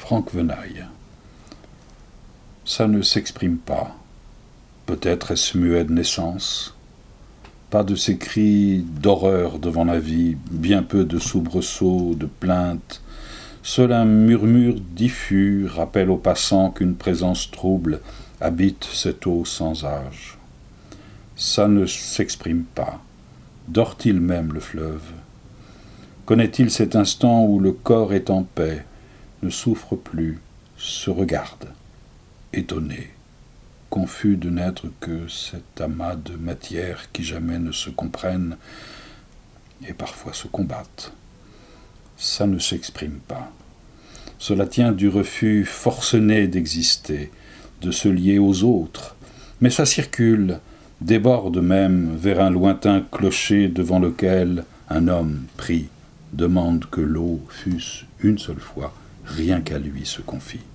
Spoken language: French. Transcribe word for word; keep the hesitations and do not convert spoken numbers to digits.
Franck Venaille. Ça ne s'exprime pas. Peut-être est-ce muet de naissance. Pas de ces cris d'horreur devant la vie, bien peu de soubresauts, de plaintes. Seul un murmure diffus rappelle aux passants qu'une présence trouble habite cette eau sans âge. Ça ne s'exprime pas. Dort-il même le fleuve? Connaît-il cet instant où le corps est en paix, ne souffre plus, se regarde, étonné, confus de n'être que cet amas de matières qui jamais ne se comprennent et parfois se combattent? Ça ne s'exprime pas. Cela tient du refus forcené d'exister, de se lier aux autres, mais ça circule, déborde même vers un lointain clocher devant lequel un homme prie demande que l'eau fût-ce une seule fois, rien qu'à lui se confie.